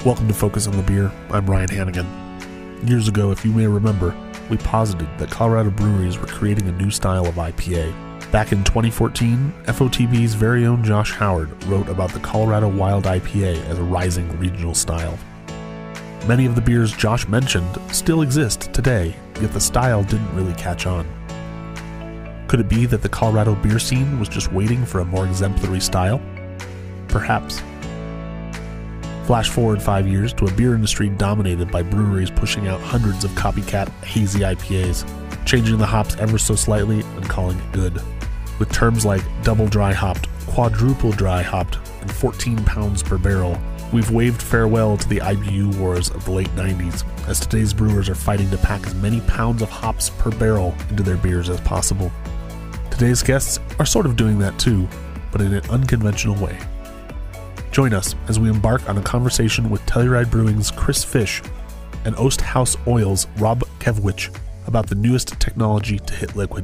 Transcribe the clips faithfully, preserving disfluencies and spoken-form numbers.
Welcome to Focus on the Beer. I'm Ryan Hannigan. Years ago, if you may remember, we posited that Colorado breweries were creating a new style of I P A. Back in twenty fourteen, F O T B's very own Josh Howard wrote about the Colorado Wild I P A as a rising regional style. Many of the beers Josh mentioned still exist today, yet the style didn't really catch on. Could it be that the Colorado beer scene was just waiting for a more exemplary style? Perhaps. Flash forward five years to a beer industry dominated by breweries pushing out hundreds of copycat hazy I P As, changing the hops ever so slightly and calling it good. With terms like double dry hopped, quadruple dry hopped, and fourteen pounds per barrel, we've waved farewell to the I B U wars of the late nineties, as today's brewers are fighting to pack as many pounds of hops per barrel into their beers as possible. Today's guests are sort of doing that too, but in an unconventional way. Join us as we embark on a conversation with Telluride Brewing's Chris Fish and Oast House Oil's Rob Kevwich about the newest technology to hit liquid.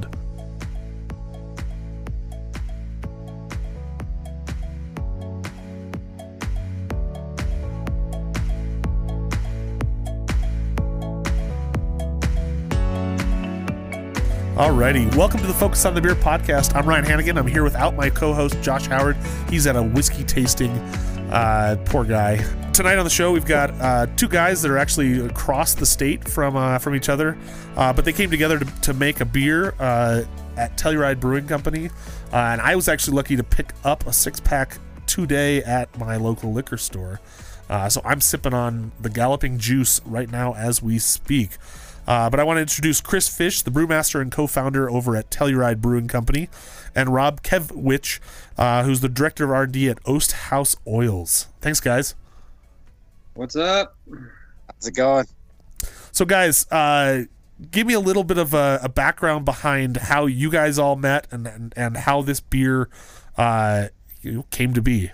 Alrighty, welcome to the Focus on the Beer podcast. I'm Ryan Hannigan. I'm here without my co-host Josh Howard. He's at a whiskey tasting. Uh, poor guy. Tonight on the show, we've got uh, two guys that are actually across the state from uh, from each other, uh, but they came together to, to make a beer uh, at Telluride Brewing Company, uh, and I was actually lucky to pick up a six-pack today at my local liquor store. Uh, so I'm sipping on the Galloping Juice right now as we speak. Uh, but I want to introduce Chris Fish, the brewmaster and co-founder over at Telluride Brewing Company, and Rob Kevwich, uh, who's the director of R and D at Oast House Oils. Thanks, guys. What's up? How's it going? So, guys, uh, give me a little bit of a, a background behind how you guys all met and and, and how this beer uh, you know, came to be.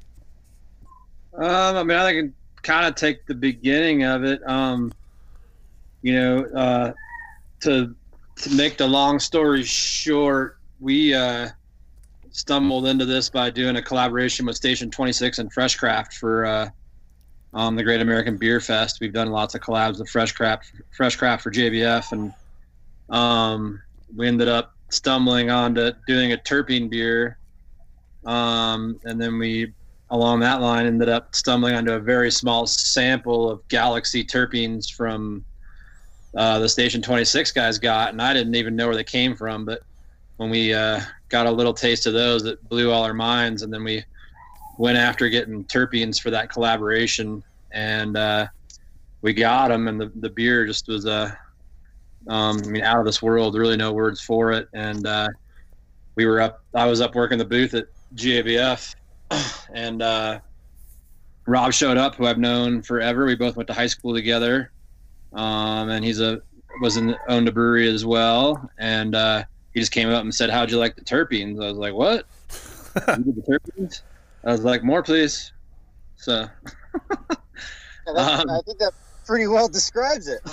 Um, I mean, I can kind of take the beginning of it. Um, you know, uh, to to make the long story short, we uh, stumbled into this by doing a collaboration with Station twenty-six and Fresh Craft for uh, um, the Great American Beer Fest. We've done lots of collabs with Fresh Craft, Fresh Craft for J B F, and um, we ended up stumbling onto doing a terpene beer, um, and then we, along that line, ended up stumbling onto a very small sample of Galaxy terpenes from uh, the Station twenty-six guys got, and I didn't even know where they came from, but when we uh, got a little taste of those, it blew all our minds, and then we went after getting terpenes for that collaboration, and uh, we got them, and the, the beer just was, uh, um, I mean, out of this world, really no words for it, and uh, we were up, I was up working the booth at G A B F, and uh, Rob showed up, who I've known forever. We both went to high school together, um, and he's a was in owned a brewery as well. And uh, he just came up and said, "How'd you like the terpenes?" I was like, "What? You did the terpenes?" I was like, "More, please." So, yeah, that's, um, I think that pretty well describes it.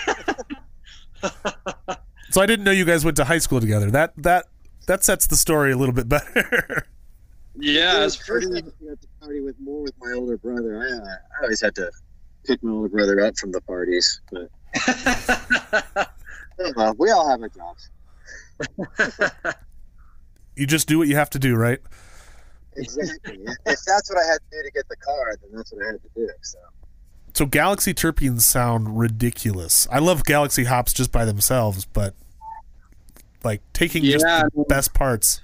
So I didn't know you guys went to high school together. That that that sets the story a little bit better. Yeah, it's pretty. I got to party with more with my older brother. I, uh, I always had to pick my older brother up from the parties, but well, we all have our jobs. You just do what you have to do, right? Exactly. If that's what I had to do to get the car, then that's what I had to do. So, so Galaxy terpenes sound ridiculous. I love Galaxy hops just by themselves, but like taking yeah, just the I mean, best parts.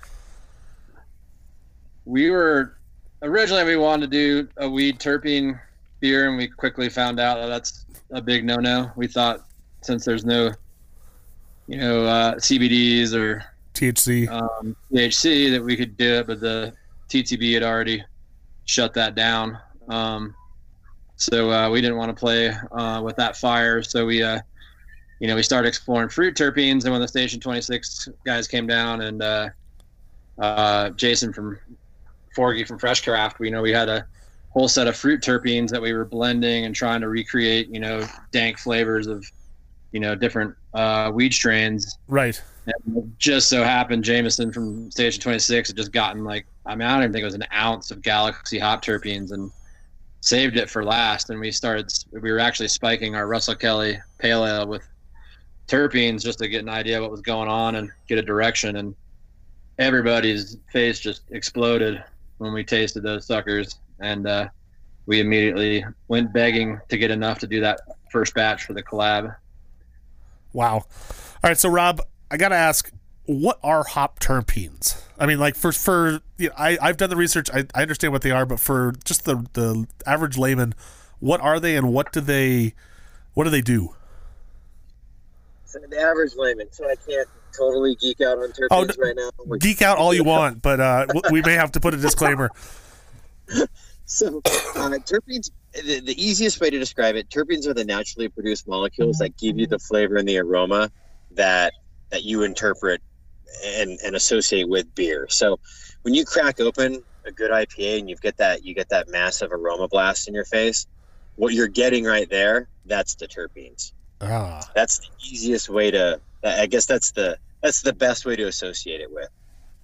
We were originally we wanted to do a weed terpene beer, and we quickly found out that that's a big no-no. We thought since there's no, you know, uh, C B Ds or T H C, um, T H C that we could do it, but the T T B had already shut that down. Um, so uh, we didn't want to play uh, with that fire. So we, uh, you know, we started exploring fruit terpenes, and when the Station twenty-six guys came down, and uh, uh, Jason from Forgy from Fresh Craft, we you know we had a whole set of fruit terpenes that we were blending and trying to recreate, you know, dank flavors of, you know, different uh, weed strains. Right. And it just so happened Jameson from Station twenty-six had just gotten like, I mean, I don't even think it was an ounce of Galaxy hop terpenes, and saved it for last, and we started. We were actually spiking our Russell Kelly Pale Ale with terpenes just to get an idea of what was going on and get a direction. And everybody's face just exploded when we tasted those suckers, and uh, we immediately went begging to get enough to do that first batch for the collab. Wow. All right, so Rob, I gotta ask, what are hop terpenes? I mean, like for for you know, I I've done the research. I, I understand what they are, but for just the the average layman, what are they and what do they what do they do? So the average layman, so I can't totally geek out on terpenes oh, right now. Geek out all you want, but uh, we may have to put a disclaimer. So uh, terpenes, the, the easiest way to describe it, terpenes are the naturally produced molecules that give you the flavor and the aroma that that you interpret and, and associate with beer. So when you crack open a good I P A and you get that you get that massive aroma blast in your face, what you're getting right there, that's the terpenes. Ah. That's the easiest way to, I guess that's the that's the best way to associate it with.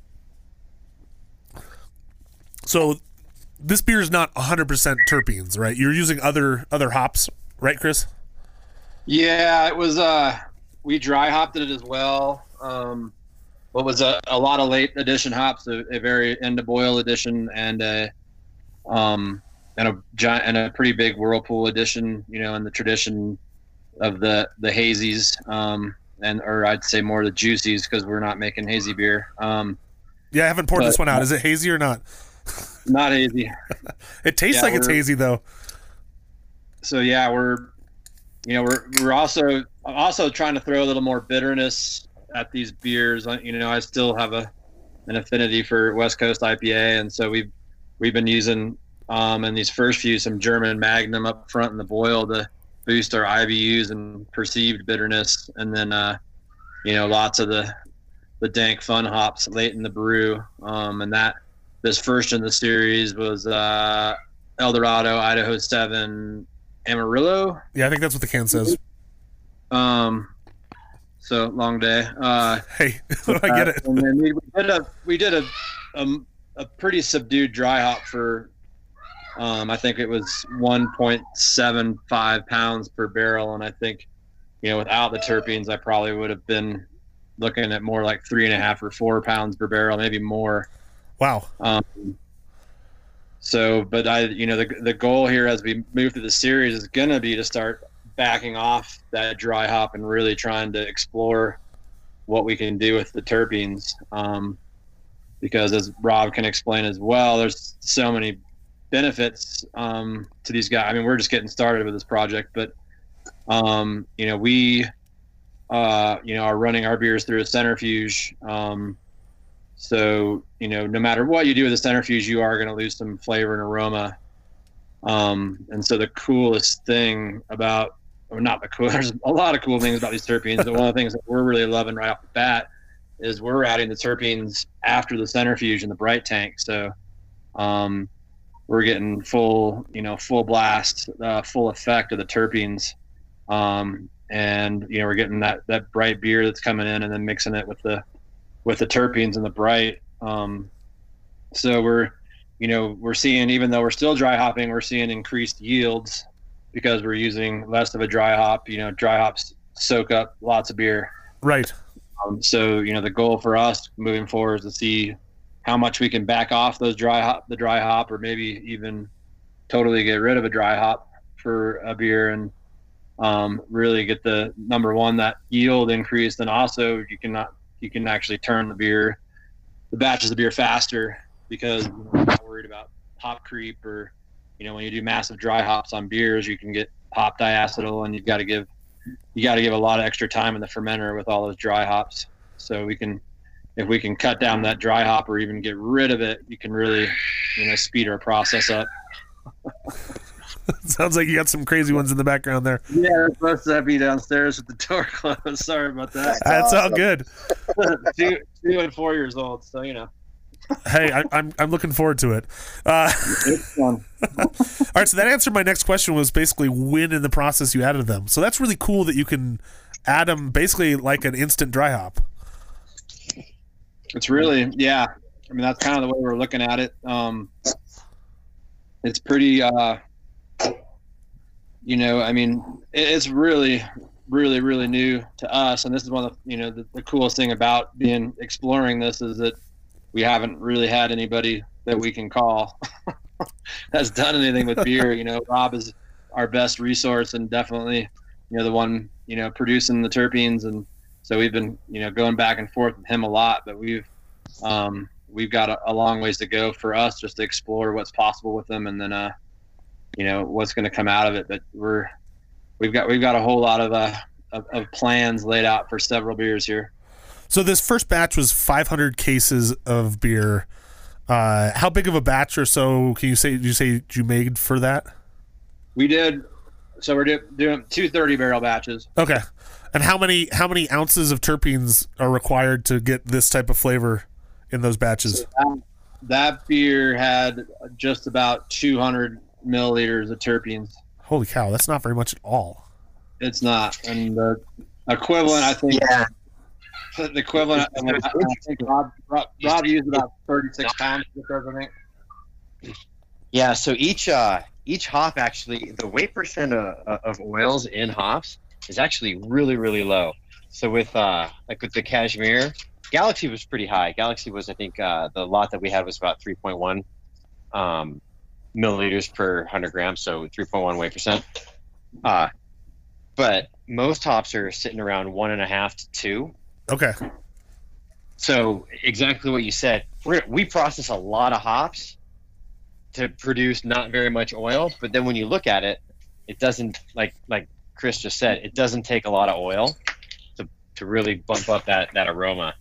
So this beer is not one hundred percent terpenes, right? You're using other other hops, right, Chris? Yeah, it was. Uh, we dry hopped it as well. Um, what was a, a lot of late edition hops, a, a very end of boil edition, and a um and a giant and a pretty big whirlpool edition. You know, in the tradition of the the hazies, um, and or I'd say more the juicies because we're not making hazy beer. Um, yeah, I haven't poured but, this one out. Is it hazy or not? Not hazy. It tastes yeah, like it's hazy though. So yeah, we're you know we're we're also also trying to throw a little more bitterness at these beers. You know, I still have a an affinity for West Coast I P A, and so we've we've been using um in these first few some German Magnum up front in the boil to boost our I B Us and perceived bitterness, and then uh you know lots of the the dank fun hops late in the brew, um and that this first in the series was uh Eldorado Idaho seven Amarillo. Yeah, I think that's what the can says. Um so long day. Uh hey, I get it. And then we did a we did a, a a pretty subdued dry hop for Um, I think it was one point seven five pounds per barrel, and I think, you know, without the terpenes, I probably would have been looking at more like three and a half or four pounds per barrel, maybe more. Wow. Um, so, but I, you know, the the goal here as we move through the series is going to be to start backing off that dry hop and really trying to explore what we can do with the terpenes. Um, because as Rob can explain as well, there's so many benefits um to these guys. I mean, we're just getting started with this project, but um you know we uh you know are running our beers through a centrifuge, um so you know no matter what you do with a centrifuge, you are going to lose some flavor and aroma, um and so the coolest thing about or not the cool there's a lot of cool things about these terpenes, but one of the things that we're really loving right off the bat is we're adding the terpenes after the centrifuge in the bright tank. So um we're getting full, you know, full blast, uh, full effect of the terpenes. Um, and, you know, we're getting that, that bright beer that's coming in and then mixing it with the, with the terpenes and the bright. Um, so we're, you know, we're seeing, even though we're still dry hopping, we're seeing increased yields because we're using less of a dry hop. You know, dry hops soak up lots of beer. Right. Um, so, you know, the goal for us moving forward is to see how much we can back off those dry hop, the dry hop, or maybe even totally get rid of a dry hop for a beer and um, really get the number one, that yield increased. And also you can not, you can actually turn the beer, the batches of beer faster because you know, you're not worried about hop creep or, you know, when you do massive dry hops on beers, you can get hop diacetyl and you've got to give, you got to give a lot of extra time in the fermenter with all those dry hops. So we can, if we can cut down that dry hop or even get rid of it, you can really, you know, speed our process up. Sounds like you got some crazy ones in the background there. Yeah, they're supposed to be downstairs with the door closed. Sorry about that. That's all good. two, two and four years old, so you know. Hey, I, I'm I'm looking forward to it. Uh, it's fun. All right, so that answered my next question. Was basically when in the process you added them. So that's really cool that you can add them basically like an instant dry hop. It's really, yeah. I mean, that's kind of the way we're looking at it. Um, it's pretty, uh, you know, I mean, it, it's really, really, really new to us. And this is one of the, you know, the, the coolest thing about being exploring this is that we haven't really had anybody that we can call that's done anything with beer. You know, Rob is our best resource and definitely, you know, the one, you know, producing the terpenes. And so we've been, you know, going back and forth with him a lot, but we've, um, we've got a, a long ways to go for us just to explore what's possible with them. And then, uh, you know, what's going to come out of it. But we're, we've got, we've got a whole lot of, uh, of, of plans laid out for several beers here. So this first batch was five hundred cases of beer. Uh, how big of a batch or so can you say, did you say you made for that? We did. So we're do, doing two thirty barrel batches. Okay. And how many, how many ounces of terpenes are required to get this type of flavor in those batches? So that, that beer had just about two hundred milliliters of terpenes. Holy cow. That's not very much at all. It's not. And the equivalent, I think, Yeah. the equivalent, I, mean, I, I think Rob, Rob, Rob used about thirty-six pounds of I think. Yeah, so each uh, each hop actually, the weight percent of, of oils in hops is actually really, really low. So with uh, like with the Cashmere, Galaxy was pretty high. Galaxy was, I think, uh, the lot that we had was about three point one um, milliliters per one hundred grams, so three point one weight percent. Uh, but most hops are sitting around one and a half to two. Okay. So exactly what you said. We're, we process a lot of hops to produce not very much oil, but then when you look at it, it doesn't, like like Chris just said, it doesn't take a lot of oil to, to really bump up that, that aroma.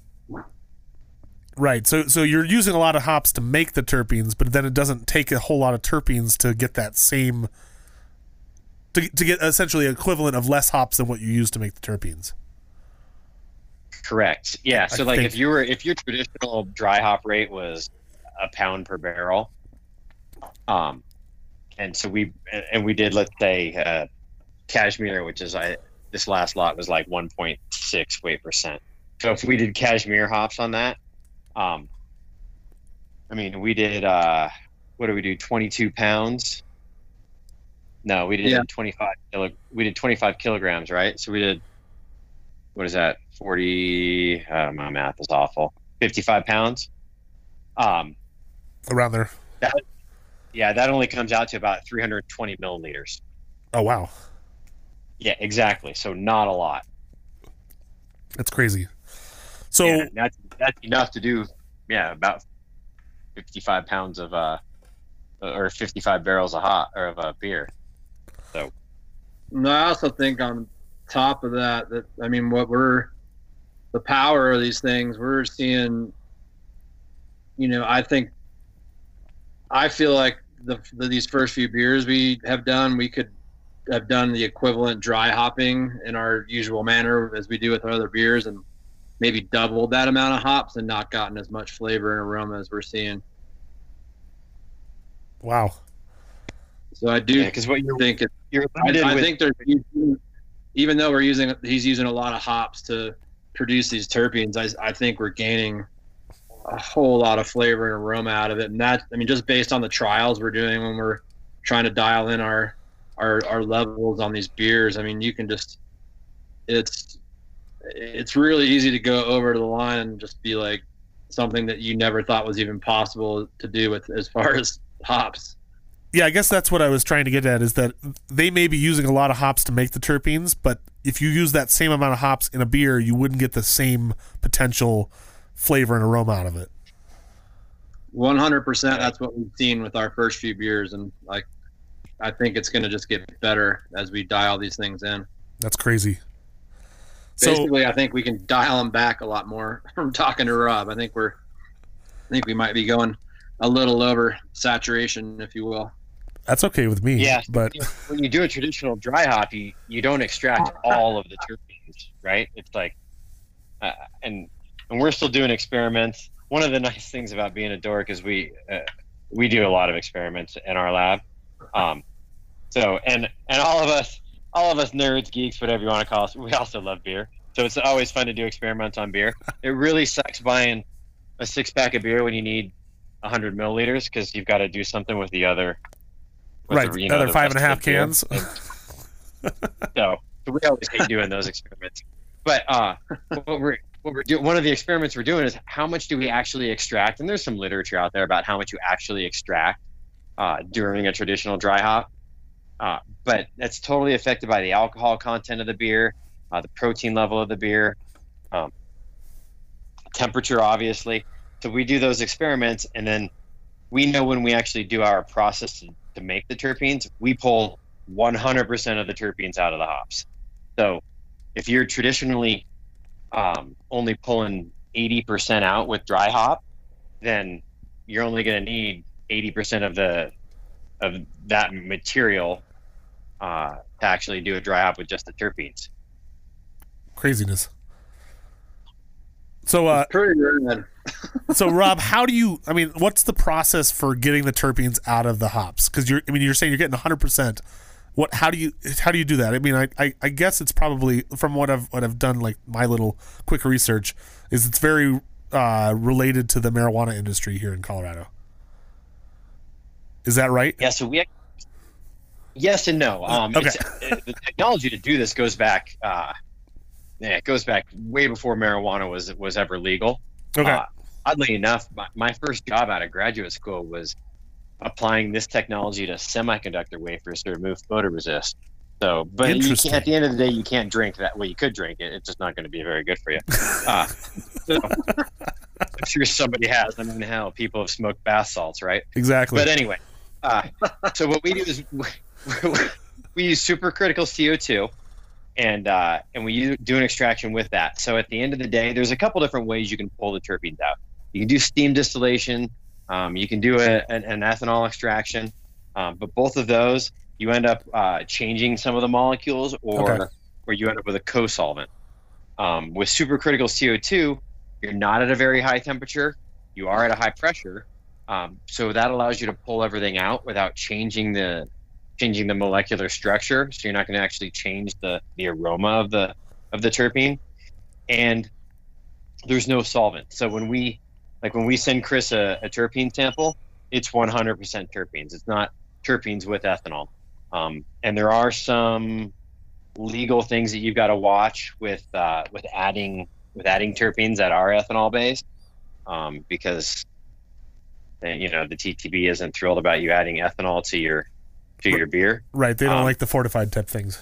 Right. So so you're using a lot of hops to make the terpenes, but then it doesn't take a whole lot of terpenes to get that same, to, to get essentially equivalent of less hops than what you use to make the terpenes. Correct. Yeah. So I like think- if you were, if your traditional dry hop rate was a pound per barrel, um, and so we, and we did, let's say, uh, Cashmere, which is, I, this last lot was like one point six weight percent. So if we did Cashmere hops on that, um, I mean, we did, uh, what do we do? twenty-two pounds. No, we did Yeah. twenty-five kilo, we did twenty-five kilograms, right? So we did, what is that? forty, uh, my math is awful. fifty-five pounds. Um, Around there. that, yeah, that only comes out to about three hundred twenty milliliters. Oh, wow. Yeah, exactly. So not a lot. That's crazy. So, Yeah, that's, that's enough to do, yeah, about fifty-five pounds of, uh, or fifty-five barrels of hot, or of uh, beer. So, No, I also think on top of that, that, I mean, what we're, the power of these things, we're seeing, you know, I think, I feel like the, the these first few beers we have done, we could have done the equivalent dry hopping in our usual manner as we do with our other beers, and maybe doubled that amount of hops and not gotten as much flavor and aroma as we're seeing. wow. So I do yeah, because what you're, think it, you're I, limited I with, think there's, even though we're using, he's using a lot of hops to produce these terpenes, I, I think we're gaining a whole lot of flavor and aroma out of it. And that, I mean, just based on the trials we're doing when we're trying to dial in our, our, our levels on these beers, I mean, you can just, it's, it's really easy to go over to the line and just be like something that you never thought was even possible to do with as far as hops. Yeah, I guess that's what I was trying to get at, is that they may be using a lot of hops to make the terpenes, but if you use that same amount of hops in a beer, you wouldn't get the same potential flavor and aroma out of it. one hundred percent. That's what we've seen with our first few beers. And like, I think it's going to just get better as we dial these things in. That's crazy. So, Basically, I think we can dial them back a lot more from talking to Rob. I think we're, I think we might be going a little over saturation, if you will. that's okay with me. Yeah, But when you do a traditional dry hop, you, you don't extract all of the terpenes, right? It's like, uh, and and we're still doing experiments. One of the nice things about being a dork is we uh, we do a lot of experiments in our lab. Um, so and and all of us, all of us nerds, geeks, whatever you want to call us, we also love beer. So it's always fun to do experiments on beer. It really sucks buying a six pack of beer when you need one hundred milliliters because you've got to do something with the other. with right, the, you know, another the five and a rest half of the beer. cans. we always hate doing those experiments. But uh, what we're what we're doing, one of the experiments we're doing is how much do we actually extract? And there's some literature out there about how much you actually extract uh, during a traditional dry hop. Uh, but that's totally affected by the alcohol content of the beer, uh, the protein level of the beer, um, temperature, obviously. So we do those experiments, and then we know when we actually do our process to, to make the terpenes, we pull one hundred percent of the terpenes out of the hops. So if you're traditionally um, only pulling eighty percent out with dry hop, then you're only going to need eighty percent of the of that material uh, to actually do a dry hop with just the terpenes. Craziness. So, uh, Pretty rad. so Rob, how do you? I mean, what's the process for getting the terpenes out of the hops? Because you're, I mean, you're saying you're getting one hundred percent. What? How do you? How do you do that? I mean, I, I, I guess it's probably from what I've what I've done, like my little quick research, is it's very uh, related to the marijuana industry here in Colorado. Is that right? Yeah. So we. Yes and no. Um, Okay. it's, uh, the technology to do this goes back. Uh, yeah, it goes back way before marijuana was was ever legal. Okay. Uh, oddly enough, my, my first job out of graduate school was applying this technology to semiconductor wafers to remove photoresist. So, but you Interesting. can't, at the end of the day, you can't drink that. Well, you could drink it. It's just not going to be very good for you. Uh, so, I'm sure somebody has. I mean, hell, people have smoked bath salts, right? Exactly. But anyway, uh, so what we do is we use supercritical C O two, and uh, and we use, do an extraction with that. So at the end of the day, there's a couple different ways you can pull the terpenes out. You can do steam distillation. Um, you can do a, an, an ethanol extraction. Um, but both of those, you end up uh, changing some of the molecules, or Okay. or you end up with a co-solvent. Um, with supercritical C O two, you're not at a very high temperature. You are at a high pressure. Um, so that allows you to pull everything out without changing the changing the molecular structure. So you're not going to actually change the, the aroma of the of the terpene. And there's no solvent. So when we like when we send Chris a, a terpene sample, it's one hundred percent terpenes. It's not terpenes with ethanol. Um, and there are some legal things that you've got to watch with uh, with adding with adding terpenes that are ethanol based, um, because you know the T T B isn't thrilled about you adding ethanol to your to your beer. Right. They don't Um, like the fortified type things.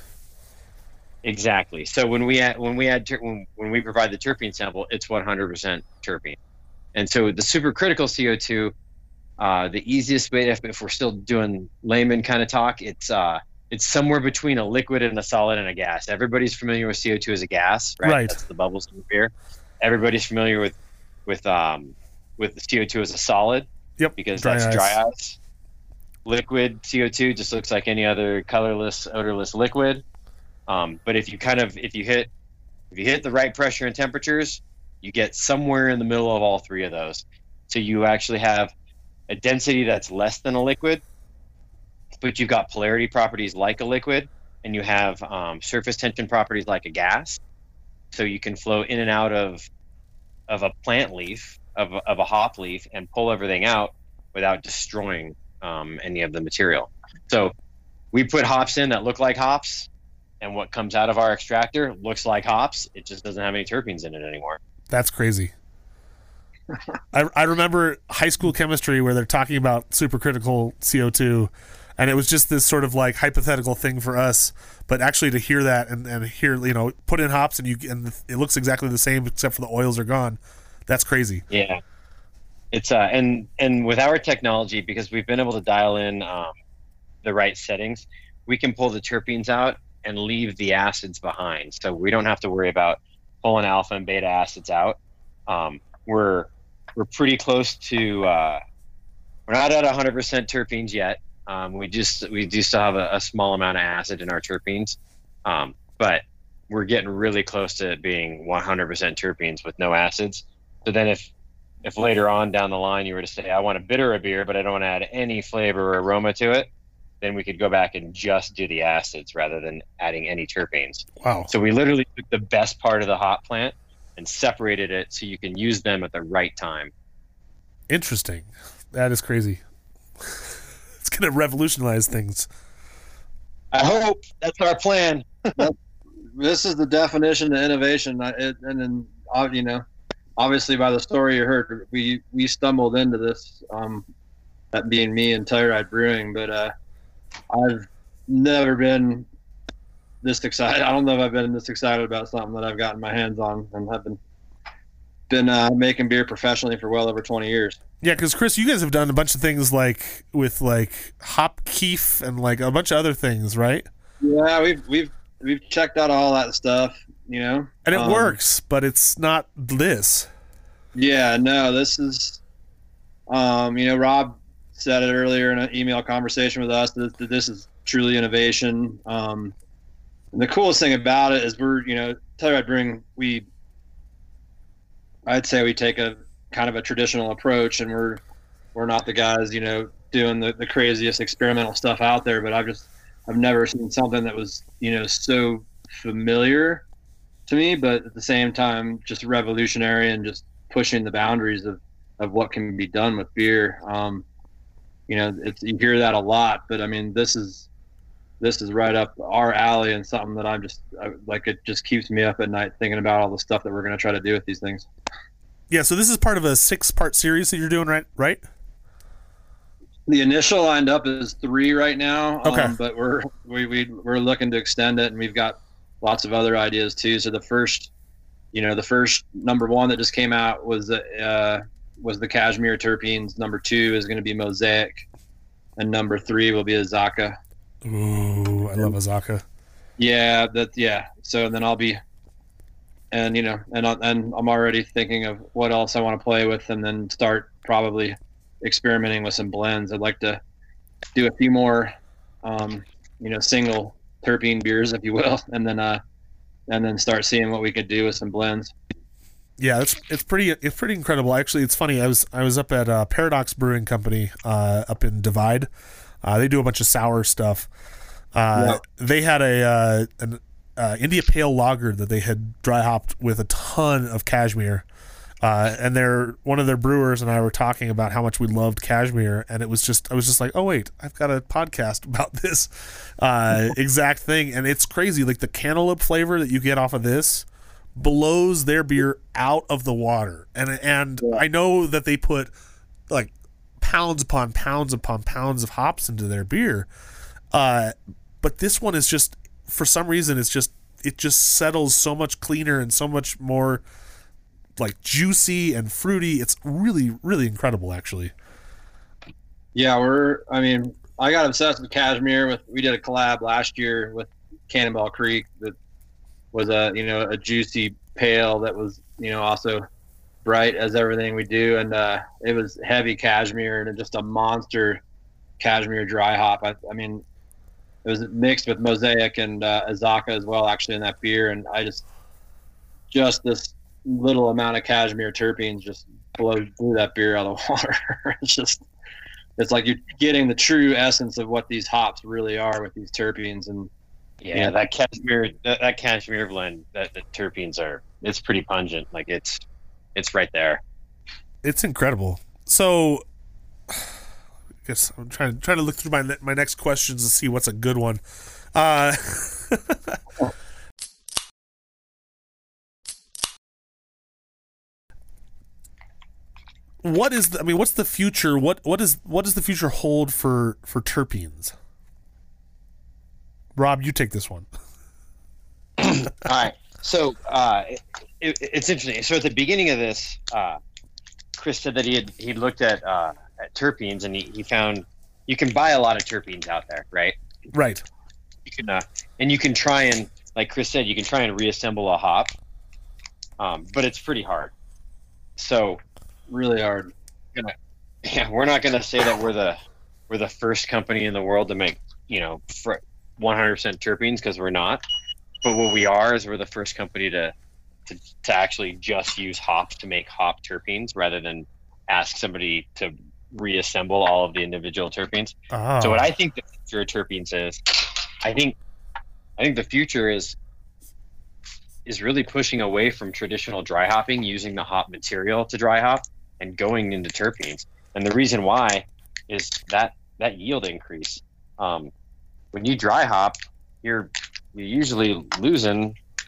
Exactly. So when we add, when we add ter- when, when we provide the terpene sample, it's one hundred percent terpene. And so the supercritical C O two, uh, the easiest way, if, if we're still doing layman kind of talk, it's uh, it's somewhere between a liquid and a solid and a gas. Everybody's familiar with C O two as a gas, right? Right. That's the bubbles in the beer. Everybody's familiar with with um, with the C O two as a solid. Yep. Because Dry that's ice. dry ice. Liquid C O two just looks like any other colorless, odorless liquid. Um, but if you kind of if you hit if you hit the right pressure and temperatures, you get somewhere in the middle of all three of those. So you actually have a density that's less than a liquid, but you've got polarity properties like a liquid, and you have um, surface tension properties like a gas. So you can flow in and out of of a plant leaf, of, of a hop leaf, and pull everything out without destroying um, any of the material. So we put hops in that look like hops, and what comes out of our extractor looks like hops. It just doesn't have any terpenes in it anymore. That's crazy. I, I remember high school chemistry where they're talking about supercritical C O two, and it was just this sort of like hypothetical thing for us. But actually, to hear that and, and hear, you know, put in hops and you and it looks exactly the same except for the oils are gone. That's crazy. Yeah, it's uh, and and with our technology, because we've been able to dial in um, the right settings, we can pull the terpenes out and leave the acids behind. So we don't have to worry about pulling alpha and beta acids out. Um, we're we're pretty close to. Uh, we're not at one hundred percent terpenes yet. Um, we just we do still have a, a small amount of acid in our terpenes, um, but we're getting really close to it being one hundred percent terpenes with no acids. So then if if later on down the line you were to say, I want to bitter a beer, but I don't want to add any flavor or aroma to it, then we could go back and just do the acids rather than adding any terpenes. Wow. So we literally took the best part of the hop plant and separated it so you can use them at the right time. Interesting. That is crazy. It's going to revolutionize things. I hope that's our plan. this is the definition of innovation. It, and then, uh, you know, obviously by the story you heard, we, we stumbled into this, um, that being me and Telluride Brewing, but uh, I've never been this excited. I don't know if I've been this excited about something that I've gotten my hands on, and have been been uh, making beer professionally for well over twenty years. Yeah, because Chris, you guys have done a bunch of things like with like hop keef and like a bunch of other things, right? Yeah, we've we've we've checked out all that stuff, you know, and it um, works, but it's not this. Yeah, no, this is, um, you know, Rob said it earlier in an email conversation with us that, that this is truly innovation. Um, and the coolest thing about it is we're, you know, Telluride Brewing, we, I'd say we take a kind of a traditional approach, and we're, we're not the guys, you know, doing the, the craziest experimental stuff out there, but I've just, I've never seen something that was, you know, so familiar to me, but at the same time, just revolutionary and just pushing the boundaries of, of what can be done with beer. Um, you know, it's, you hear that a lot, but I mean, this is, this is right up our alley, and something that I'm just I, like, it just keeps me up at night thinking about all the stuff that we're going to try to do with these things. Yeah. So this is part of a six part series that you're doing, right? Right. The initial lined up is three right now. Okay. Um, but we're, we, we, we're looking to extend it, and we've got lots of other ideas too. So the first, you know, the first number one that just came out was, uh, was the Cashmere Terpenes. Number two is going to be Mosaic, and number three will be Azacca. Ooh, I love Azacca. Yeah, that yeah. So then I'll be, and you know, and and I'm already thinking of what else I want to play with, and then start probably experimenting with some blends. I'd like to do a few more, um, you know, single terpene beers, if you will, and then uh, and then start seeing what we could do with some blends. Yeah, it's it's pretty it's pretty incredible. Actually, it's funny. I was I was up at uh, Paradox Brewing Company uh, up in Divide. Uh, they do a bunch of sour stuff. Uh, yeah. They had a uh, an uh, India Pale Lager that they had dry hopped with a ton of Cashmere. Uh, and they're one of their brewers and I were talking about how much we loved Cashmere, and it was just I was just like, oh wait, I've got a podcast about this uh, exact thing, and it's crazy. Like the cantaloupe flavor that you get off of this blows their beer out of the water, and and yeah. I know that they put like pounds upon pounds upon pounds of hops into their beer, uh, but this one is just, for some reason, it's just it just settles so much cleaner and so much more like juicy and fruity. It's really really incredible, actually. Yeah, we're I mean I got obsessed with Cashmere. With we did a collab last year with Cannonball Creek that was a you know a juicy pale that was you know also bright as everything we do, and uh, it was heavy Cashmere and just a monster Cashmere dry hop. I, I mean, it was mixed with Mosaic and uh, Azacca as well, actually, in that beer, and I just just this little amount of Cashmere terpenes just blows blew that beer out of the water. It's just it's like you're getting the true essence of what these hops really are with these terpenes. And yeah, yeah. that Cashmere that, that Cashmere blend, that the terpenes are it's pretty pungent. Like it's it's right there. It's incredible. So I guess I'm trying trying to look through my my next questions to see what's a good one. Uh What is the, I mean, what's the future? What what is what does the future hold for for terpenes? Rob, you take this one. All right. So uh, it, it's interesting. So at the beginning of this, uh, Chris said that he had he looked at uh, at terpenes, and he, he found you can buy a lot of terpenes out there, right? Right. You can uh, and you can try and, like Chris said, you can try and reassemble a hop, um, but it's pretty hard. So. Really hard. Gonna, yeah, we're not gonna say that we're the we're the first company in the world to make you know one hundred percent terpenes, because we're not. But what we are is we're the first company to, to to actually just use hops to make hop terpenes, rather than ask somebody to reassemble all of the individual terpenes. Oh. So what I think the future of terpenes is, I think I think the future is is really pushing away from traditional dry hopping, using the hop material to dry hop, and going into terpenes. And the reason why is that that yield increase. Um, when you dry hop, you're you're usually losing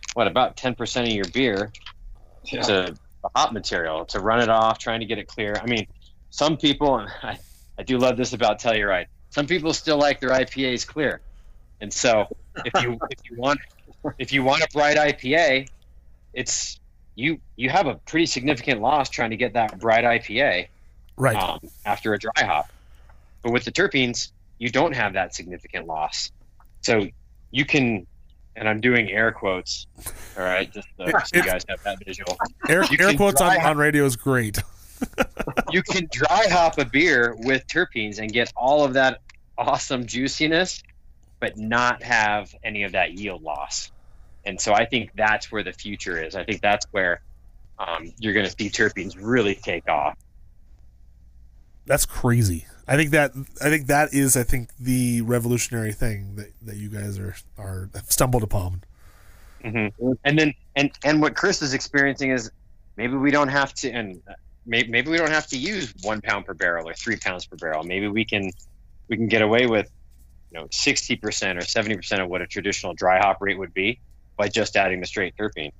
what about ten percent of your beer Yeah. to the hop material to run it off, trying to get it clear. I mean, some people, and I, I do love this about Telluride. Some people still like their I P As clear, and so if you if you want if you want a bright I P A, it's you you have a pretty significant loss trying to get that bright I P A Right. um, after a dry hop. But with the terpenes, you don't have that significant loss, so you can. And I'm doing air quotes, all right, just so you guys have that visual. Air, You air can quotes on, dry on radio is great. You can dry hop a beer with terpenes and get all of that awesome juiciness, but not have any of that yield loss. And so I think that's where the future is. I think that's where um, you're going to see terpenes really take off. That's crazy. I think that I think that is I think the revolutionary thing that, that you guys are are have stumbled upon. Mm-hmm. And then and and what Chris is experiencing is maybe we don't have to and maybe maybe we don't have to use one pound per barrel or three pounds per barrel. Maybe we can we can get away with you know sixty percent or seventy percent of what a traditional dry hop rate would be by just adding the straight terpene.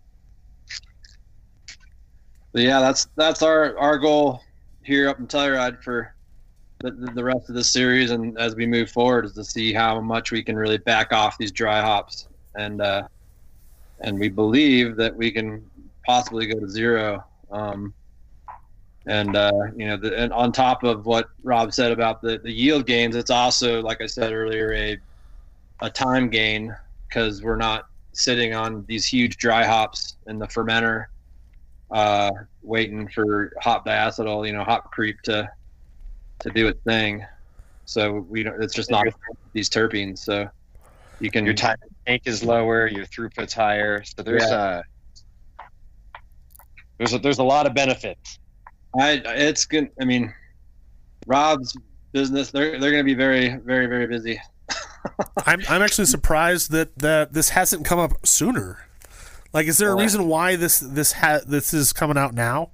But yeah, that's that's our our goal here up in Telluride for the, the rest of the series, and as we move forward, is to see how much we can really back off these dry hops, and uh, and we believe that we can possibly go to zero. Um, and uh, you know, the, and on top of what Rob said about the, the yield gains, it's also, like I said earlier, a a time gain because we're not sitting on these huge dry hops in the fermenter, uh, waiting for hop diacetyl, you know, hop creep to to do its thing. So we don't. It's just not these terpenes. So you can. Your time tank is lower. Your throughput's higher. So there's Yeah. a there's a, there's a lot of benefits. I it's good. I mean, Rob's business. They're they're going to be very very very busy. I'm I'm actually surprised that, that this hasn't come up sooner. Like, is there a reason why this this ha- this is coming out now?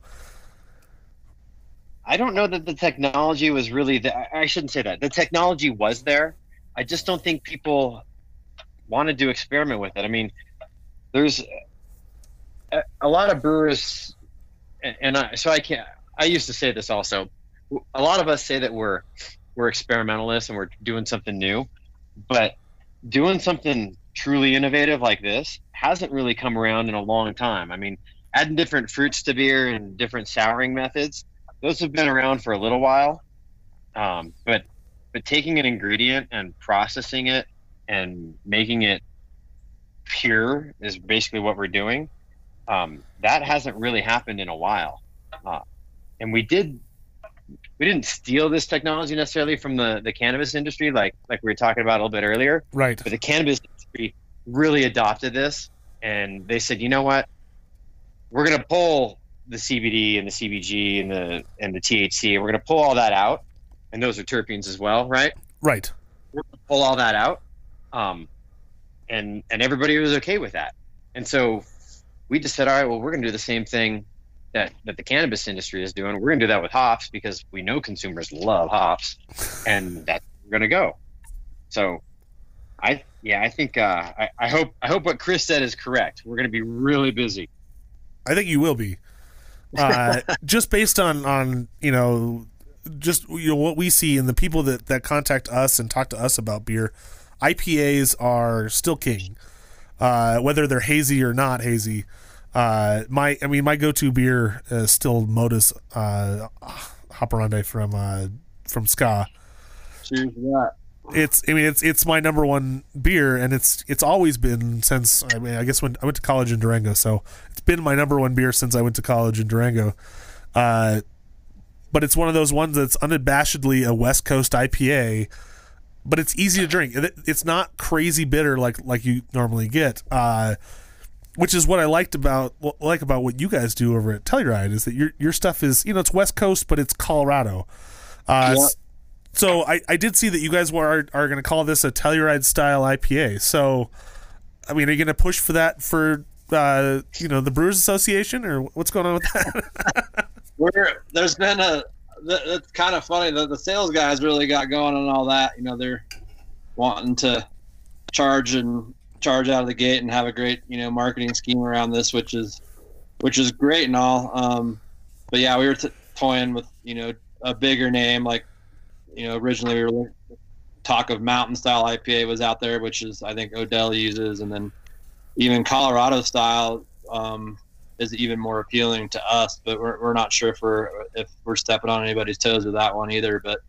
I don't know that the technology was really the, I shouldn't say that. The technology was there. I just don't think people wanted to experiment with it. I mean, there's a, a lot of brewers, and, and I, so I can't, I used to say this also. A lot of us say that we're, we're experimentalists and we're doing something new, but doing something truly innovative like this hasn't really come around in a long time. I mean, adding different fruits to beer and different souring methods, those have been around for a little while, um, but but taking an ingredient and processing it and making it pure is basically what we're doing. Um, that hasn't really happened in a while, uh, and we did we didn't steal this technology necessarily from the, the cannabis industry, like like we were talking about a little bit earlier. Right. But the cannabis industry really adopted this, and they said, you know what, we're going to pull the C B D and the C B G and the and the T H C. We're going to pull all that out, and those are terpenes as well, right? Right. We're going to pull all that out, um, and and everybody was okay with that. And so we just said, all right, well, we're going to do the same thing that that the cannabis industry is doing. We're going to do that with hops because we know consumers love hops, and that's where we're going to go. So, I yeah, I think uh, I, I hope I hope what Chris said is correct. We're going to be really busy. I think you will be. Uh, just based on, on you know, just you know what we see and the people that, that contact us and talk to us about beer, I P As are still king, uh, whether they're hazy or not hazy. Uh, my I mean my go-to beer is still Modus uh, Operandi from uh, from Ska. Cheers to that. It's I mean it's it's my number one beer, and it's it's always been since I mean I guess when I went to college in Durango, so it's been my number one beer since I went to college in Durango. Uh, but it's one of those ones that's unabashedly a West Coast I P A, but it's easy to drink. It, it's not crazy bitter like like you normally get, uh, which is what I liked about like about what you guys do over at Telluride is that your your stuff is you know it's West Coast, but it's Colorado. Uh, Yeah. So I, I did see that you guys were are, are going to call this a Telluride style I P A. So, I mean, are you going to push for that for uh, you know the Brewers Association, or what's going on with that? We're, there's been a it's kind of funny that the sales guys really got going on all that. You know, they're wanting to charge and charge out of the gate and have a great, you know, marketing scheme around this, which is, which is great and all. Um, but yeah, we were t- toying with, you know, a bigger name. Like, you know, originally we were talk of mountain style I P A was out there, which is, I think Odell uses. And then even Colorado style, um, is even more appealing to us, but we're, we're not sure if we're, if we're stepping on anybody's toes with that one either. But,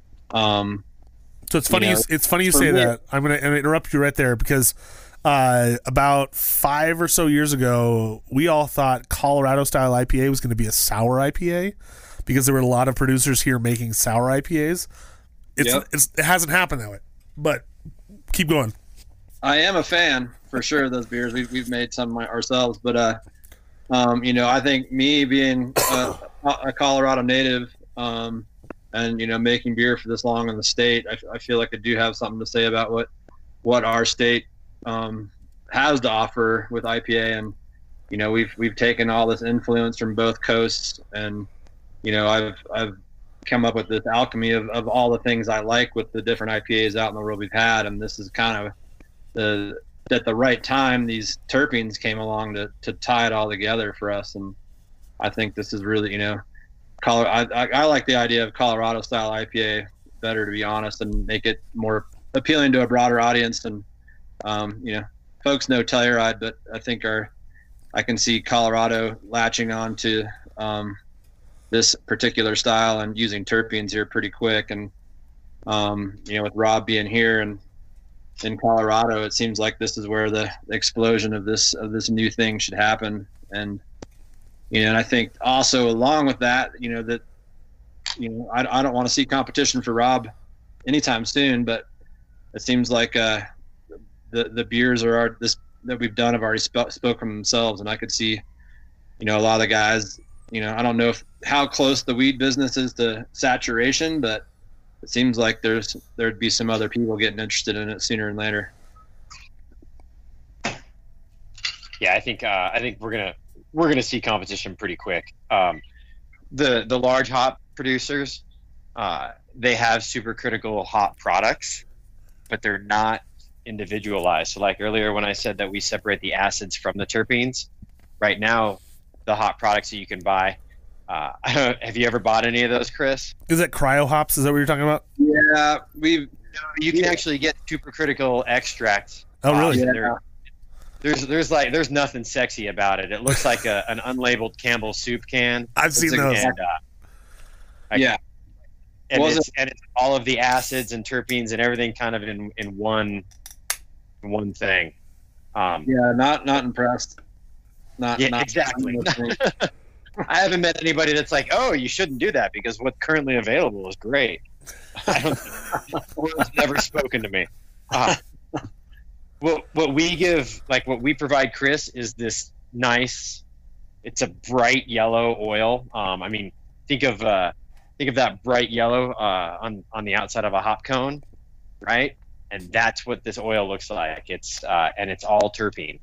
um, so it's funny. You know, it's funny you say me, that. I'm going to interrupt you right there because, uh, about five or so years ago, we all thought Colorado style I P A was going to be a sour I P A because there were a lot of producers here making sour I P As. It's, yep. it's it hasn't happened that way, but keep going. I am a fan for sure of those beers. We've, we've made some ourselves, but, uh, Um, you know, I think me being a, a Colorado native, um, and, you know, making beer for this long in the state, I, I feel like I do have something to say about what, what our state, um, has to offer with I P A. And, you know, we've, we've taken all this influence from both coasts, and, you know, I've, I've come up with this alchemy of, of all the things I like with the different I P As out in the world we've had. And this is kind of the, at the right time, these terpenes came along to, to tie it all together for us. And I think this is really, you know, Colorado, I, I, I like the idea of Colorado style I P A better, to be honest, and make it more appealing to a broader audience. And, um, you know, folks know Telluride, but I think our, I can see Colorado latching on to, um, this particular style and using terpenes here pretty quick. And, um, you know, with Rob being here and, in Colorado, it seems like this is where the explosion of this of this new thing should happen. And, you know, and I think also along with that, you know, that, you know, I, I don't want to see competition for Rob anytime soon, but it seems like uh, the the beers are our, this that we've done have already sp- spoken themselves. And I could see, you know, a lot of the guys, you know, I don't know if how close the weed business is to saturation, but it seems like there's there'd be some other people getting interested in it sooner than later. Yeah, I think uh, I think we're gonna we're gonna see competition pretty quick. Um, the the large hop producers, uh, they have supercritical hop products, but they're not individualized. So, like earlier when I said that we separate the acids from the terpenes, right now the hop products that you can buy. Uh, I don't, have you ever bought any of those, Chris? Is that cryo hops? Is that what you're talking about? Yeah, we've. You can actually get supercritical extracts. Oh, really? Uh, yeah. There's, there's like, there's nothing sexy about it. It looks like a, an unlabeled Campbell soup can. I've seen those. And, uh, I, yeah. And it's, and it's all of the acids and terpenes and everything kind of in, in one, in one thing. Um, yeah, not not impressed. Not yeah, not exactly. I haven't met anybody that's like, oh, you shouldn't do that because what's currently available is great. I don't. It's never spoken to me. Uh, what what we give, like what we provide, Chris, is this nice. It's a bright yellow oil. Um, I mean, think of uh, think of that bright yellow uh, on on the outside of a hop cone, right? And that's what this oil looks like. It's uh, and it's all terpene.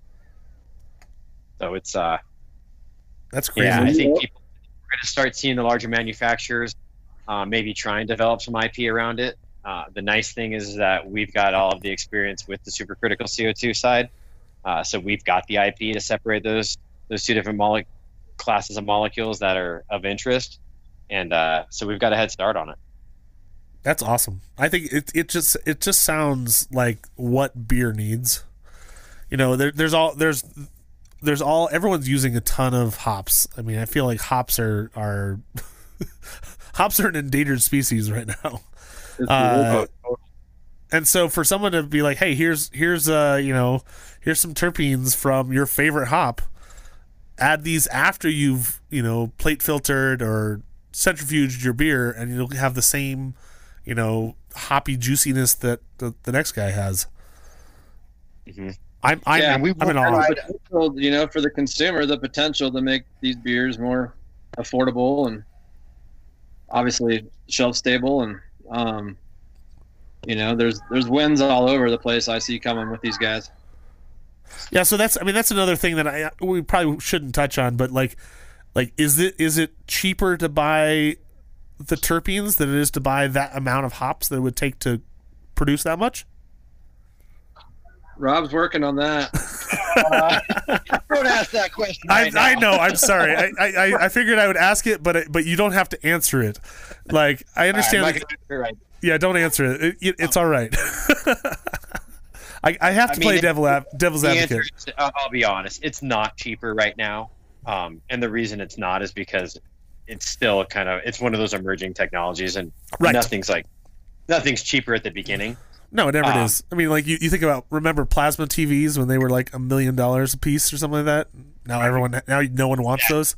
So it's uh. That's crazy. Yeah, I think people are going to start seeing the larger manufacturers uh, maybe try and develop some I P around it. Uh, the nice thing is that we've got all of the experience with the supercritical C O two side, uh, so we've got the I P to separate those those two different mole- classes of molecules that are of interest, and uh, so we've got a head start on it. That's awesome. I think it it just it just sounds like what beer needs. You know, there, there's all there's. There's all everyone's using a ton of hops. I mean, I feel like hops are are hops are an endangered species right now. Uh, and so for someone to be like, hey, here's here's uh you know here's some terpenes from your favorite hop. Add these after you've you know plate filtered or centrifuged your beer, and you'll have the same you know hoppy juiciness that the, the next guy has. Mm-hmm. I'm I'm, yeah, we I'm in awe. You know, for the consumer, the potential to make these beers more affordable and obviously shelf stable, and um, you know, there's there's wins all over the place I see coming with these guys. Yeah, so that's I mean that's another thing that I we probably shouldn't touch on, but like like is it is it cheaper to buy the terpenes than it is to buy that amount of hops that it would take to produce that much? Rob's working on that. Uh, don't ask that question. I, Right now. I know. I'm sorry. I, I, I figured I would ask it, but it, but you don't have to answer it. Like I understand. All right, I'm not gonna answer it right. Yeah, don't answer it. it, it it's all right. I, I have to I mean, play devil ad, devil's The advocate. answer is, I'll I'll be honest, it's not cheaper right now. Um, and the reason it's not is because it's still kind of it's one of those emerging technologies, and Right. nothing's like nothing's cheaper at the beginning. No, it never Um, is. I mean, like you, you think about remember plasma T Vs when they were like a million dollars a piece or something like that. Now everyone, now no one wants those.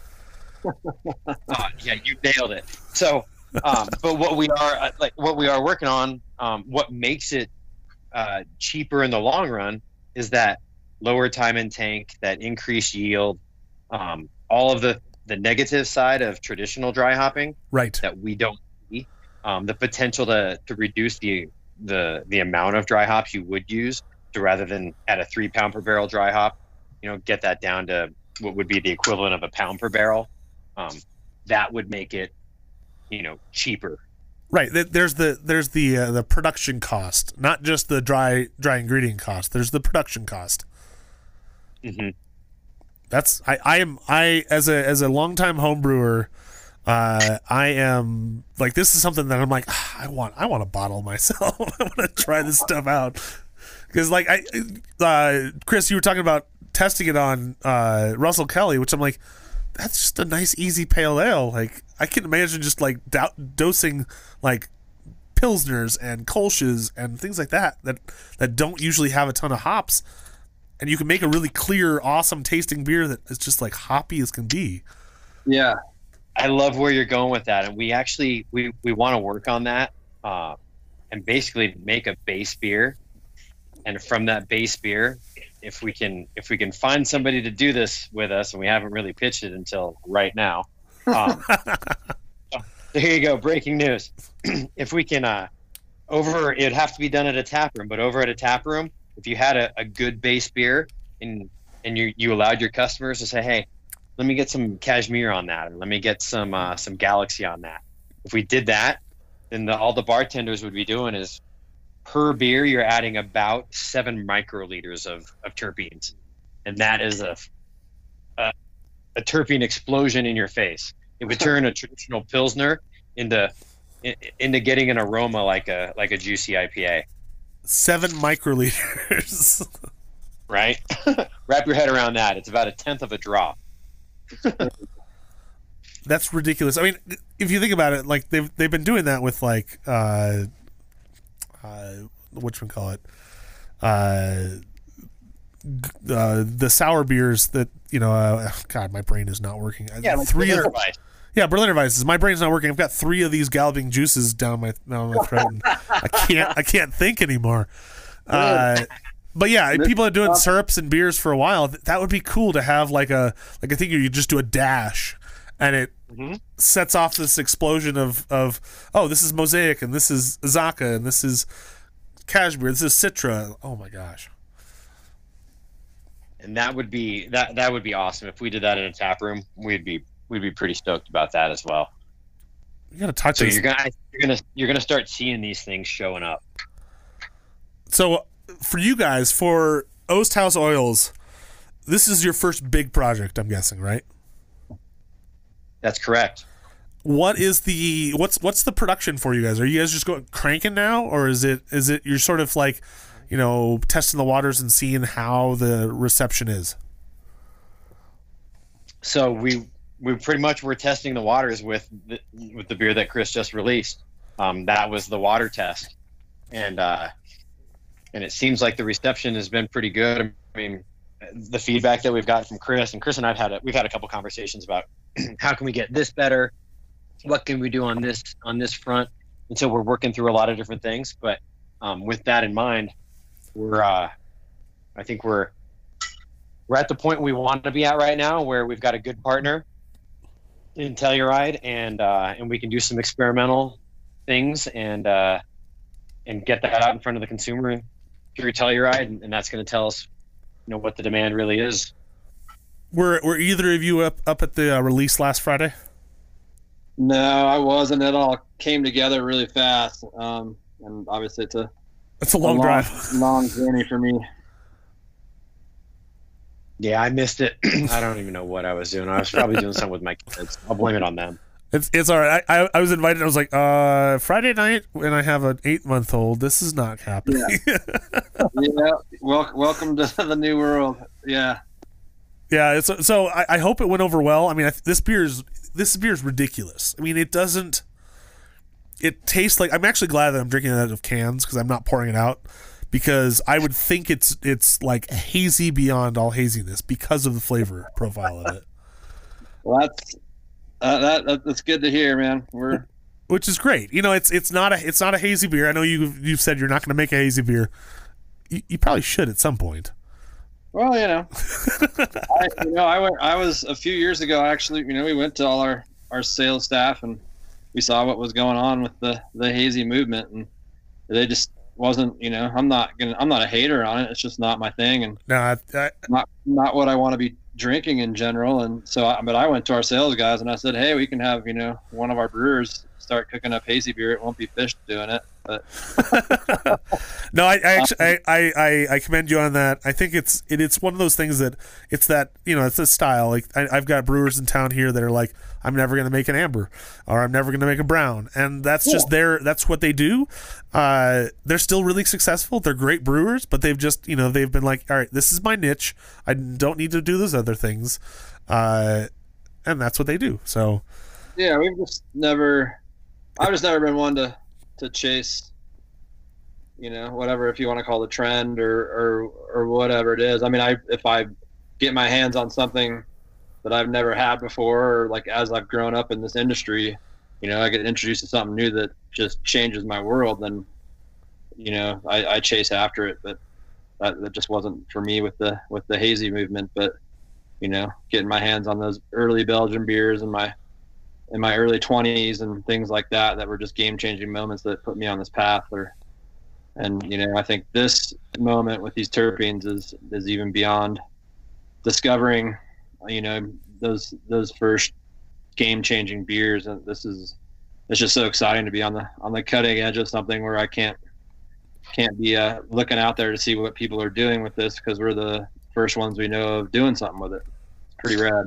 Uh, yeah, you nailed it. So, um, but what we are uh, like what we are working on, um, what makes it uh, cheaper in the long run is that lower time in tank, that increased yield, um, all of the the negative side of traditional dry hopping Right. that we don't see, um, the potential to to reduce the the the amount of dry hops you would use, to rather than at a three pound per barrel dry hop, you know, get that down to what would be the equivalent of a pound per barrel. Um, that would make it, you know, cheaper. Right. th- There's the there's the uh, the production cost, not just the dry dry ingredient cost. There's the production cost. Mm-hmm. That's I, I am I as a as a longtime home brewer, uh, I am like this is something that I'm like ah, I want I want a bottle myself. I want to try this stuff out because like I uh, Chris, you were talking about testing it on uh, Russell Kelly, which I'm like that's just a nice easy pale ale. Like I can imagine just like do- dosing like pilsners and kolsches and things like that that that don't usually have a ton of hops. And you can make a really clear, awesome tasting beer that is just like hoppy as can be. Yeah. I love where you're going with that, and we actually we we want to work on that, uh, and basically make a base beer, and from that base beer, if we can if we can find somebody to do this with us, and we haven't really pitched it until right now. Um, so here you go, breaking news. If we can, uh, over it'd have to be done at a tap room, but over at a tap room, if you had a, a good base beer and and you you allowed your customers to say, hey, let me get some Cashmere on that, or let me get some uh, some Galaxy on that. If we did that, then the, all the bartenders would be doing is per beer you're adding about seven microliters of, of terpenes, and that is a, a a terpene explosion in your face. It would turn a traditional pilsner into into getting an aroma like a like a juicy I P A. Seven microliters. Right? Wrap your head around that. It's about a tenth of a drop. That's ridiculous. I mean, if you think about it, like they've they've been doing that with like uh, uh, whatchamacallit, uh, g- uh, the sour beers that you know. Uh, God, my brain is not working. Yeah, like three Berliner of Weiss. yeah, Berliner Weisses. My brain's not working. I've got three of these galloping juices down my down my throat. And I can't I can't think anymore. Uh, but yeah, people are doing syrups and beers for a while. That would be cool to have like a like I think you just do a dash, and it Mm-hmm. sets off this explosion of of oh, this is Mosaic and this is Azaka and this is Cashmere, this is Citra. Oh my gosh. And that would be that that would be awesome if we did that in a tap room. We'd be we'd be pretty stoked about that as well. You gotta talk So to you're gonna you're gonna you're gonna start seeing these things showing up. So for you guys, for Oast House Oils, this is your first big project, I'm guessing, right? That's correct. What is the what's what's the production for you guys? Are you guys just going cranking now, or is it is it you're sort of like, you know, testing the waters and seeing how the reception is? So we we pretty much were testing the waters with the, with the beer that Chris just released. Um, that was the water test, and uh, and it seems like the reception has been pretty good. I mean, the feedback that we've got from Chris and Chris and I've had a, we've had a couple conversations about how can we get this better, what can we do on this on this front, and so we're working through a lot of different things. But um, with that in mind, we're uh, I think we're we're at the point we want to be at right now, where we've got a good partner in Telluride, and uh, and we can do some experimental things and uh, and get that out in front of the consumer through Telluride, and, and that's going to tell us, you know, what the demand really is. Were were either of you up up at the uh, release last Friday? No, I wasn't. It all came together really fast, um, and obviously it's a It's a long, a long drive. long journey for me. Yeah, I missed it. I don't even know what I was doing. I was probably doing something with my kids. I'll blame it on them. It's it's all right. I, I, I was invited. I was like, uh, Friday night when I have an eight month old. This is not happening. Yeah. yeah. Wel- welcome to the new world. Yeah. Yeah. It's, so I, I hope it went over well. I mean, I, this beer is this beer is ridiculous. I mean, it doesn't. It tastes like. I'm actually glad that I'm drinking it out of cans because I'm not pouring it out. Because I would think it's it's like hazy beyond all haziness because of the flavor profile of it. Well, that's uh, that, that that's good to hear, man. We're which is great. You know, it's it's not a it's not a hazy beer. I know you you've said you're not going to make a hazy beer. You, you probably should at some point. Well, you know, I, you know, I went. I was a few years ago. Actually, you know, we went to all our, our sales staff and we saw what was going on with the, the hazy movement, and they just wasn't. You know, I'm not gonna. I'm not a hater on it. It's just not my thing, and no, I, I, not not what I want to be drinking in general. And so, I, but I went to our sales guys and I said, hey, we can have you know one of our brewers start cooking up hazy beer. It won't be fish doing it. But no, I, I actually I, I, I commend you on that. I think it's it, it's one of those things that it's that you know it's a style. Like I, I've got brewers in town here that are like, I'm never going to make an amber or I'm never going to make a brown, and that's yeah. just their that's what they do. Uh, they're still really successful. They're great brewers, but they've just you know they've been like, all right, this is my niche. I don't need to do those other things, uh, and that's what they do. So yeah, we've just never. I've just never been one to. to chase, you know, whatever, if you want to call the trend or, or, or whatever it is. I mean, I, if I get my hands on something that I've never had before, or like, as I've grown up in this industry, you know, I get introduced to something new that just changes my world, then, you know, I, I chase after it, but that, that just wasn't for me with the, with the hazy movement. But, you know, getting my hands on those early Belgian beers and my, in my early twenties and things like that, that were just game changing moments that put me on this path. Or, and, you know, I think this moment with these terpenes is, is even beyond discovering, you know, those, those first game changing beers. And this is, it's just so exciting to be on the, on the cutting edge of something where I can't, can't be uh, looking out there to see what people are doing with this, because we're the first ones we know of doing something with it. It's pretty rad.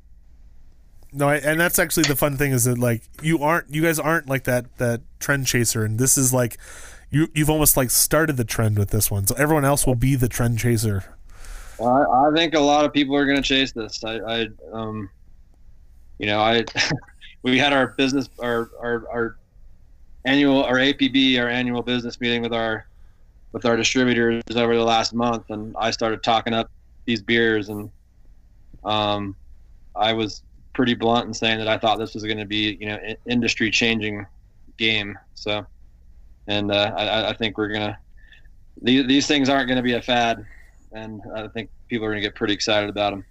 No, and that's actually the fun thing is that like you aren't, you guys aren't like that that trend chaser, and this is like you you've almost like started the trend with this one, so everyone else will be the trend chaser. Well, I, I think a lot of people are going to chase this. I, I um, you know, I we had our business, our our our annual, our A P B, our annual business meeting with our with our distributors over the last month, and I started talking up these beers, and um, I was pretty blunt in saying that I thought this was going to be, you know, industry changing game. So, and uh, I, I think we're going to, these, these things aren't going to be a fad. And I think people are going to get pretty excited about them.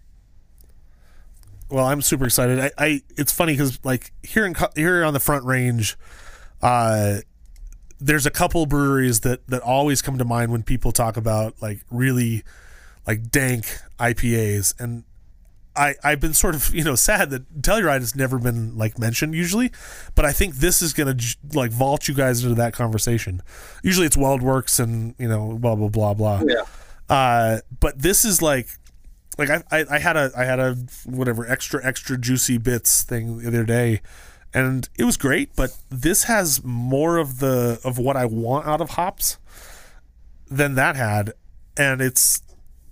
Well, I'm super excited. I, I it's funny because like here in, here on the Front Range, uh, there's a couple breweries that, that always come to mind when people talk about like really like dank I P As. And I, I've been sort of, you know, sad that Telluride has never been like mentioned usually, but I think this is going to like vault you guys into that conversation. Usually it's WeldWerks and, you know, blah, blah, blah, blah. Yeah. Uh, but this is like, like I, I, I had a, I had a whatever extra, extra juicy bits thing the other day, and it was great, but this has more of the, of what I want out of hops than that had. And it's,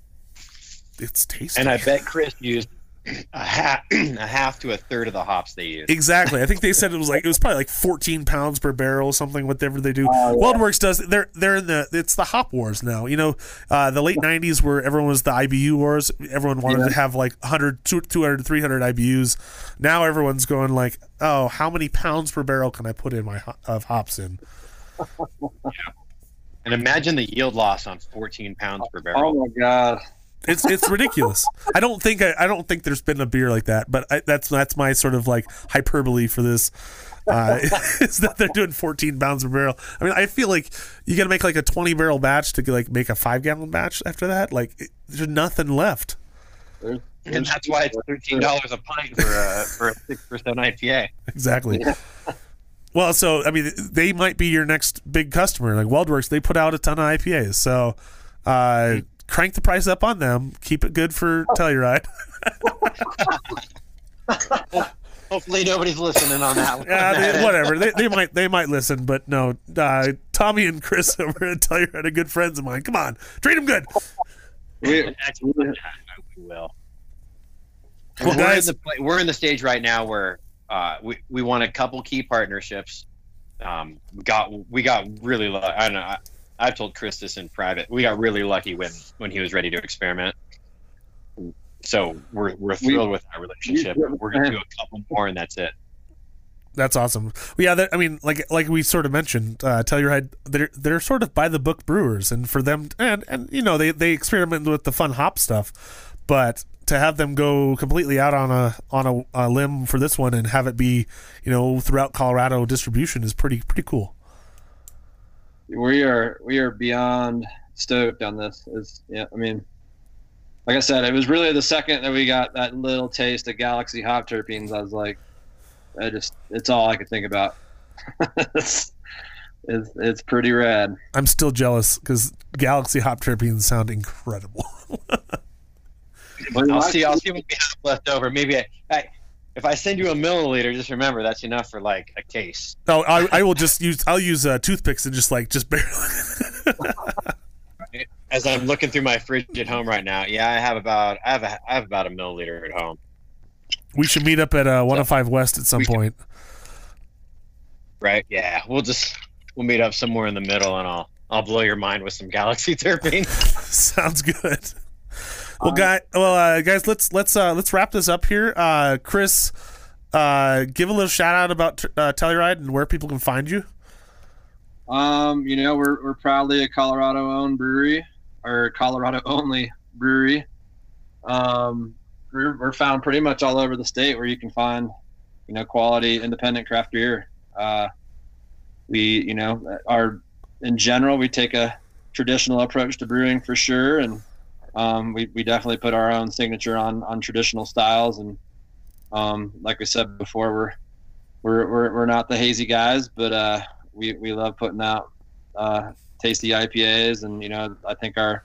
it's tasty. And I bet Chris used a half, a half to a third of the hops they used. Exactly. I think they said it was like it was probably like fourteen pounds per barrel, something. Whatever they do. Oh, yeah. WeldWerks does. They're they're in the it's the hop wars now. You know, uh, the late nineties where everyone was the I B U wars. Everyone wanted yeah. to have like one hundred, two hundred, three hundred I B Us. Now everyone's going like, oh, how many pounds per barrel can I put in my of hops in? Yeah. And imagine the yield loss on fourteen pounds per barrel. Oh my god. It's it's ridiculous. I don't think I, I don't think there's been a beer like that, but I, that's that's my sort of like hyperbole for this. Uh, is that they're doing fourteen pounds per barrel? I mean, I feel like you got to make like a twenty barrel batch to like make a five gallon batch after that. Like it, there's nothing left. There's, there's and that's why it's thirteen dollars a pint for a for a six percent I P A. Exactly. Yeah. Well, so I mean, they might be your next big customer. Like WeldWorks, they put out a ton of I P As, so uh, crank the price up on them. Keep it good for Telluride. Hopefully, nobody's listening on that one. Yeah, they, whatever. They, they might they might listen, but no. Uh, Tommy and Chris over at Telluride are good friends of mine. Come on, treat them good. We, we will. Well, we're, guys, in the, we're in the stage right now where uh, we we want a couple key partnerships. Um, we got we got really. Lu- I don't know. I, I've told Chris this in private. We got really lucky when when he was ready to experiment. So we're we're thrilled we, with our relationship. We, we're gonna do a couple more, and that's it. That's awesome. Well, yeah, that, I mean, like like we sort of mentioned, uh, Telluride, they're they're sort of by the book brewers, and for them, and and you know, they they experiment with the fun hop stuff, but to have them go completely out on a on a, a limb for this one and have it be, you know, throughout Colorado distribution is pretty pretty cool. We are we are beyond stoked on this. Is yeah, I mean. Like I said, it was really the second that we got that little taste of Galaxy hop terpenes. I was like, I just, it's all I could think about. it's, it's, it's pretty rad. I'm still jealous because Galaxy hop terpenes sound incredible. I'll see. I'll see what we have left over. Maybe I, I, if I send you a milliliter, just remember that's enough for like a case. No, I, I will just use. I'll use uh, toothpicks and just like just barely. As I'm looking through my fridge at home right now, yeah, I have about I have a, I have about a milliliter at home. We should meet up at uh, one oh five West at some point. Right? Yeah, we'll just we'll meet up somewhere in the middle, and I'll I'll blow your mind with some Galaxy terpenes. Sounds good. Well, guy, well, uh, guys, let's let's uh, let's wrap this up here. Uh, Chris, uh, give a little shout out about uh, Telluride and where people can find you. Um, you know, we're we're proudly a Colorado-owned brewery, or Colorado-only brewery. Um, we're we're found pretty much all over the state where you can find, you know, quality independent craft beer. Uh, we, you know, are in general we take a traditional approach to brewing for sure, and um, we we definitely put our own signature on on traditional styles. And um, like we said before, we're we're we're we're not the hazy guys, but uh. We we love putting out uh, tasty I P As, and you know I think our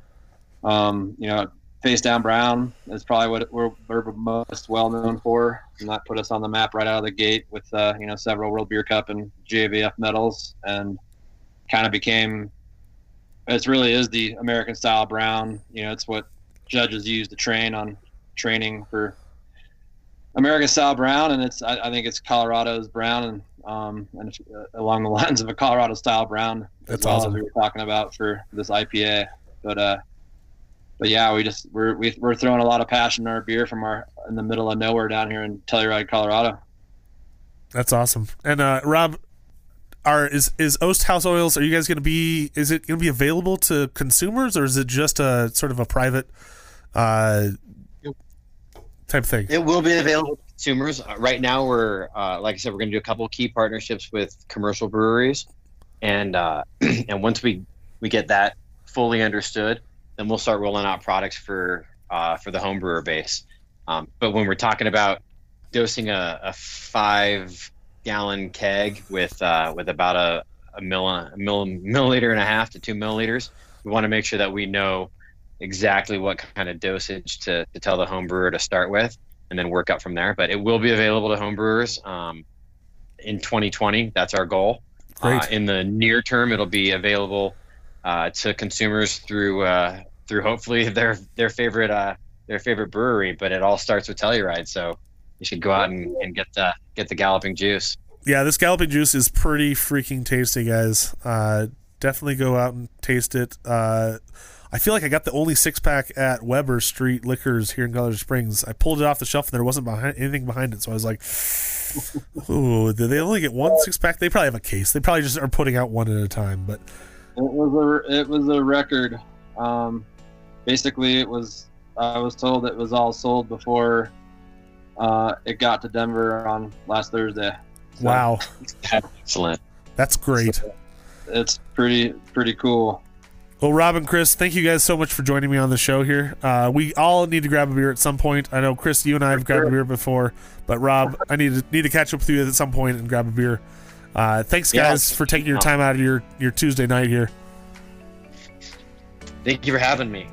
um, you know Face Down Brown is probably what we're, we're most well known for, and that put us on the map right out of the gate with uh, you know several World Beer Cup and G A V F medals, and kind of became it really is the American style brown. You know, it's what judges use to train on training for American style brown, and it's I, I think it's Colorado's brown, and um and uh, along the lines of a Colorado style brown as That's well awesome. as we were talking about for this I P A. But uh but yeah, we just we're we, we're throwing a lot of passion in our beer from our in the middle of nowhere down here in Telluride, Colorado. That's awesome. And uh Rob, are is is Oast House Oils, are you guys going to be is it going to be available to consumers, or is it just a sort of a private uh type thing? It will be available to consumers. Uh, right now, we're uh, like I said, we're going to do a couple of key partnerships with commercial breweries, and uh, and once we we get that fully understood, then we'll start rolling out products for uh, for the home brewer base. Um, but when we're talking about dosing a, a five gallon keg with uh, with about a a, mill, a mill, milliliter and a half to two milliliters, we want to make sure that we know exactly what kind of dosage to, to tell the home brewer to start with, and then work up from there. But it will be available to home brewers um, in twenty twenty. That's our goal. Great. Uh, in the near term, it'll be available uh, to consumers through uh, through hopefully their their favorite uh, their favorite brewery. But it all starts with Telluride, so you should go out and, and get the get the Galloping Juice. Yeah, this Galloping Juice is pretty freaking tasty, guys. Uh, definitely go out and taste it. Uh, I feel like I got the only six pack at Weber Street Liquors here in Colorado Springs. I pulled it off the shelf and there wasn't behind, anything behind it, so I was like, "Ooh, did they only get one six pack? They probably have a case. They probably just are putting out one at a time." But It was a it was a record. Um, basically, it was I was told it was all sold before uh, it got to Denver on last Thursday. So wow, Excellent. that's great. it's pretty pretty cool. Well, Rob and Chris, thank you guys so much for joining me on the show here. Uh, we all need to grab a beer at some point. I know, Chris, you and I have grabbed a beer before, but Rob, I need to need to catch up with you at some point and grab a beer. Uh, thanks, Yeah. guys, for taking your time out of your, your Tuesday night here. Thank you for having me.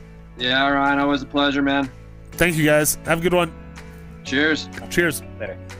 Yeah, Ryan, always a pleasure, man. Thank you, guys. Have a good one. Cheers. Cheers. Later.